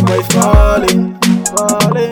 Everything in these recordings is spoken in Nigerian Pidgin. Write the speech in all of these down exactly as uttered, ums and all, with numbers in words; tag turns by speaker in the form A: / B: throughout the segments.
A: boy falling, falling.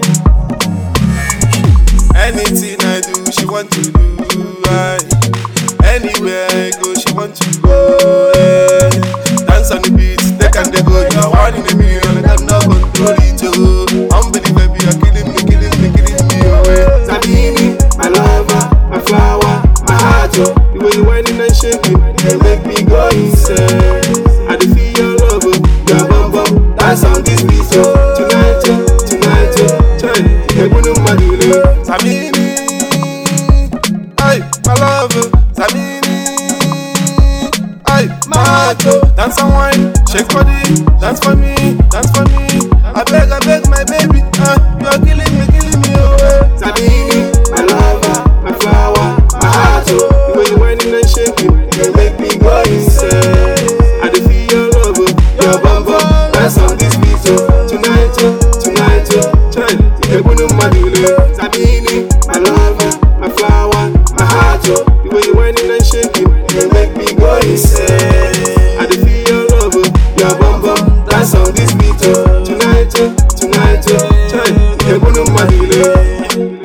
B: Anything I do, she want to do. I, anywhere I go, she want to go. Yeah. Dance on the beat, they can they go. You're one in a million, I cannot control it. Oh, unbelievable, you're killing me, killing me, killing me away.
A: Sabini, my lover, my flower, my heart, oh. The way you whining and shaking, they make me go insane. I dey feel your love, oh, your bum bum. Dance on this beat, oh. Tonight, oh, tonight, oh. Try, you go no madule.
B: Sabini, ay, my love, Sabini, ay, my heart, oh. Dance and wine, shake body, dance for me, dance for me. I beg, I beg, my baby, ah, you are killing me, killing me, oh.
A: Sabini, my lover, my flower, my heart, oh. The way you whining and shaking, you make me go insane. I dey feel your love, oh, your bum bum. Dance on this beat, oh. Tonight, oh, tonight, oh. Try, you go no madule. Sabini, my lover, my flower, my heart, oh. The way you whining and shaking, you make me go insane. I dey feel your love, oh, your bum bum. Dance on this beat, oh. Tonight, oh, tonight, oh. Try, you go no madule.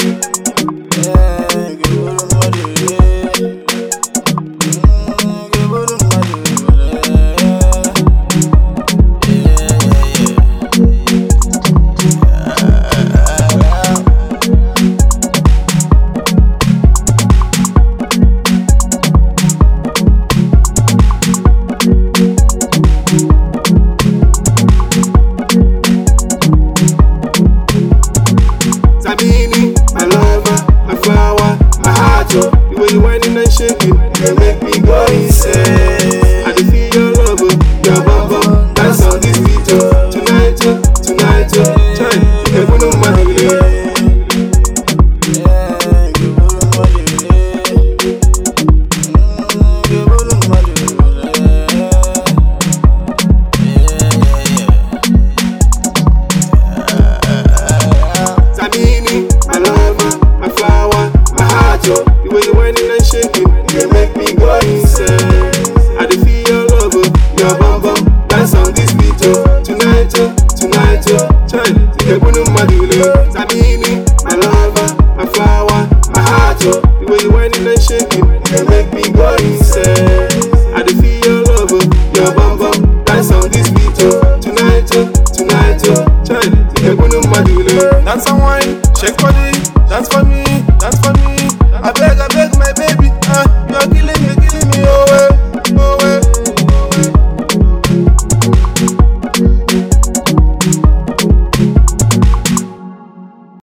A: Sabini, my lover, my flower, my heart, oh. The way you whining and shaking, you make me go insane. I dey feel your love, oh, your bum bum. Dance on this beat, oh. Tonight, oh, tonight, oh. Try, you go no madule. Sabini, my lover, my flower, my heart, oh. The way you whining and shaking, you make me go insane. I dey feel your love, oh, your bum bum. Dance on this beat, oh. Tonight, oh, tonight, oh. Try, you go no madule. Sabini, my lover, my flower, my heart, oh. The way you whining and shaking, you make me go insane. I dey feel your love, oh, your bum bum. Dance on this beat, oh. Tonight, oh, tonight, oh. Try, you go no madule.
B: Dance and wine, shake body, dance for me, dance